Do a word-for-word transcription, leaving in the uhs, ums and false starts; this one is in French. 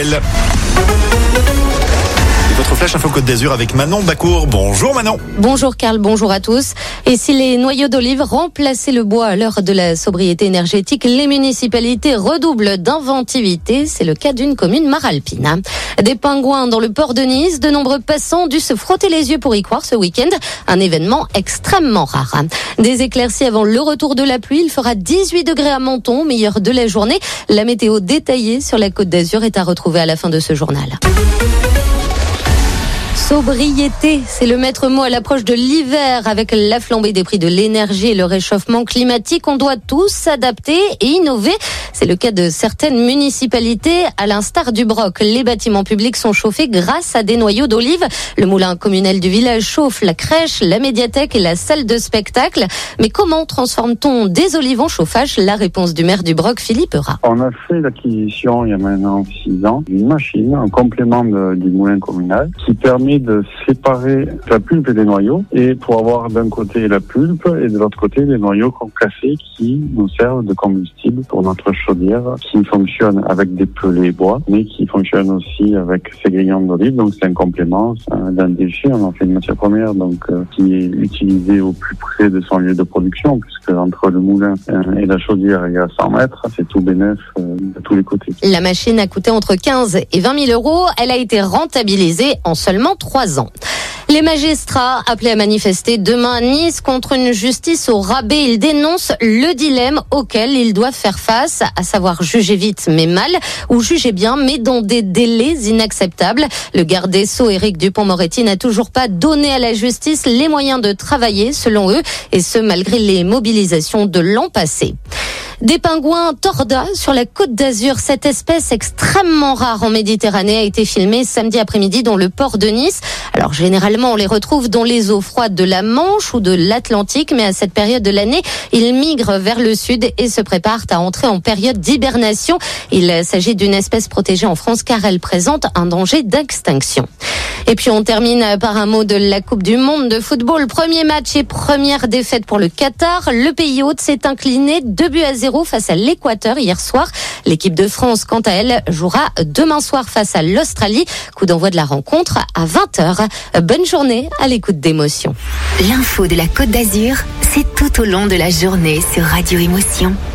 Et votre flash info Côte d'Azur avec Manon Bacour. Bonjour Manon. Bonjour Karl, bonjour à tous. Et si les noyaux d'olive remplaçaient le bois à l'heure de la sobriété énergétique, les municipalités redoublent d'inventivité. C'est le cas d'une commune maralpine. Des pingouins dans le port de Nice, de nombreux passants ont dû se frotter les yeux pour y croire ce week-end. Un événement extrêmement rare. Des éclaircies avant le retour de la pluie. Il fera dix-huit degrés à Menton, meilleur de la journée. La météo détaillée sur la Côte d'Azur est à retrouver à la fin de ce journal. Sobriété, c'est le maître mot à l'approche de l'hiver. Avec la flambée des prix de l'énergie et le réchauffement climatique, on doit tous s'adapter et innover. C'est le cas de certaines municipalités, à l'instar du Broc. Les bâtiments publics sont chauffés grâce à des noyaux d'olive. Le moulin communal du village chauffe la crèche, la médiathèque et la salle de spectacle. Mais comment transforme-t-on des olives en chauffage? La réponse du maire du Broc, Philippe Rat. On a fait l'acquisition, il y a maintenant six ans, d'une machine en complément de, du moulin communal qui permet de séparer la pulpe des noyaux, et pour avoir d'un côté la pulpe et de l'autre côté les noyaux concassés qui nous servent de combustible pour notre chaudière, qui fonctionne avec des pelets bois mais qui fonctionne aussi avec ces grillons d'olive. Donc c'est un complément d'un déchet, on en fait une matière première donc euh, qui est utilisée au plus près de son lieu de production, puisque entre le moulin et la chaudière il y a cent mètres, c'est tout bénef euh, de tous les côtés. La machine a coûté entre quinze et vingt mille euros, elle a été rentabilisée en seulement trois ans. Les magistrats appelés à manifester demain à Nice contre une justice au rabais. Ils dénoncent le dilemme auquel ils doivent faire face, à savoir juger vite mais mal ou juger bien mais dans des délais inacceptables. Le garde des Sceaux, Éric Dupond-Moretti, n'a toujours pas donné à la justice les moyens de travailler, selon eux, et ce malgré les mobilisations de l'an passé. Des pingouins torda sur la Côte d'Azur. Cette espèce extrêmement rare en Méditerranée a été filmée samedi après-midi dans le port de Nice. Alors généralement, on les retrouve dans les eaux froides de la Manche ou de l'Atlantique, mais à cette période de l'année, ils migrent vers le sud et se préparent à entrer en période d'hibernation. Il s'agit d'une espèce protégée en France car elle présente un danger d'extinction. Et puis on termine par un mot de la Coupe du Monde de football. Premier match et première défaite pour le Qatar. Le pays hôte s'est incliné deux buts à zéro face à l'Équateur hier soir. L'équipe de France, quant à elle, jouera demain soir face à l'Australie. Coup d'envoi de la rencontre à vingt heures. Bonne journée à l'écoute d'Émotion. L'info de la Côte d'Azur, c'est tout au long de la journée sur Radio Émotion.